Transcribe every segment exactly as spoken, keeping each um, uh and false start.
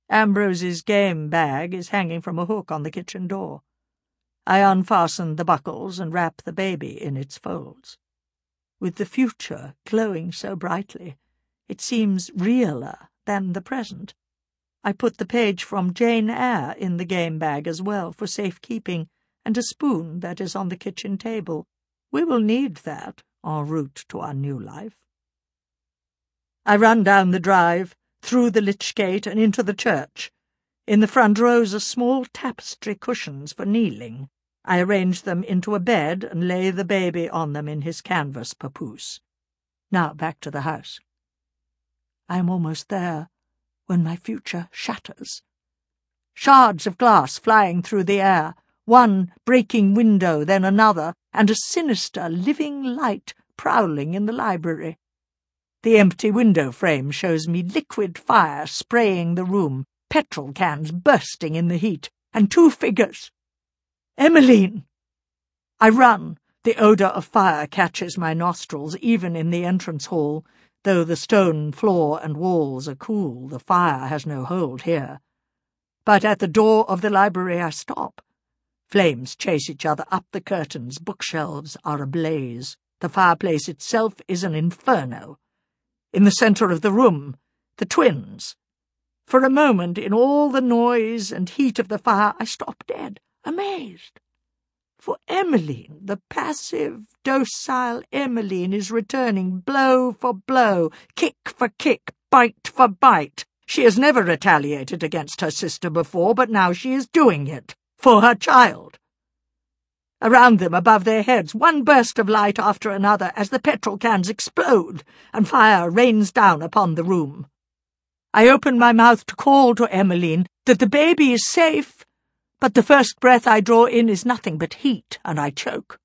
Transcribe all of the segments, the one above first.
Ambrose's game bag is hanging from a hook on the kitchen door. I unfasten the buckles and wrap the baby in its folds. With the future glowing so brightly, it seems realer than the present. I put the page from Jane Eyre in the game bag as well for safekeeping, and a spoon that is on the kitchen table. We will need that en route to our new life. I run down the drive, through the lich gate and into the church. In the front rows are small tapestry cushions for kneeling. I arrange them into a bed and lay the baby on them in his canvas papoose. Now back to the house. I am almost there when my future shatters. Shards of glass flying through the air, one breaking window, then another, and a sinister living light prowling in the library. The empty window frame shows me liquid fire spraying the room, petrol cans bursting in the heat, and two figures. Emmeline! I run. The odour of fire catches my nostrils, even in the entrance hall. Though the stone floor and walls are cool, the fire has no hold here. But at the door of the library I stop. Flames chase each other up the curtains, bookshelves are ablaze. The fireplace itself is an inferno. In the centre of the room, the twins. For a moment, in all the noise and heat of the fire, I stop dead, amazed. For Emmeline, the passive, docile Emmeline, is returning blow for blow, kick for kick, bite for bite. She has never retaliated against her sister before, but now she is doing it, for her child. Around them, above their heads, one burst of light after another as the petrol cans explode, and fire rains down upon the room. I open my mouth to call to Emmeline that the baby is safe, but the first breath I draw in is nothing but heat, and I choke.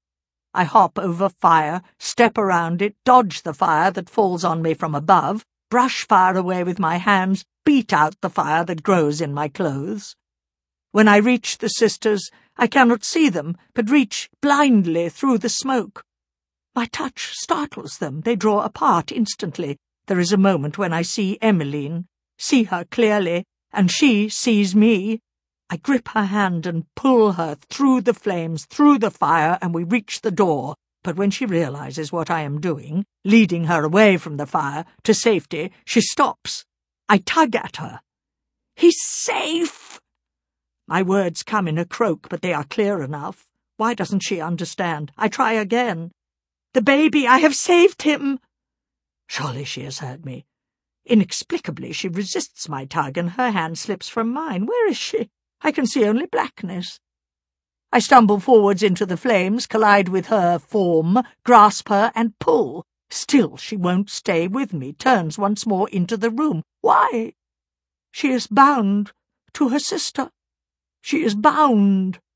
I hop over fire, step around it, dodge the fire that falls on me from above, brush fire away with my hands, beat out the fire that grows in my clothes. When I reach the sisters, I cannot see them, but reach blindly through the smoke. My touch startles them. They draw apart instantly. There is a moment when I see Emmeline, see her clearly, and she sees me. I grip her hand and pull her through the flames, through the fire, and we reach the door. But when she realizes what I am doing, leading her away from the fire to safety, she stops. I tug at her. "He's safe!" My words come in a croak, but they are clear enough. Why doesn't she understand? I try again. "The baby, I have saved him!" Surely she has heard me. Inexplicably she resists my tug, and her hand slips from mine. Where is she? I can see only blackness. I stumble forwards into the flames, collide with her form, grasp her, and pull. Still she won't stay with me, turns once more into the room. Why? She is bound to her sister. She is bound.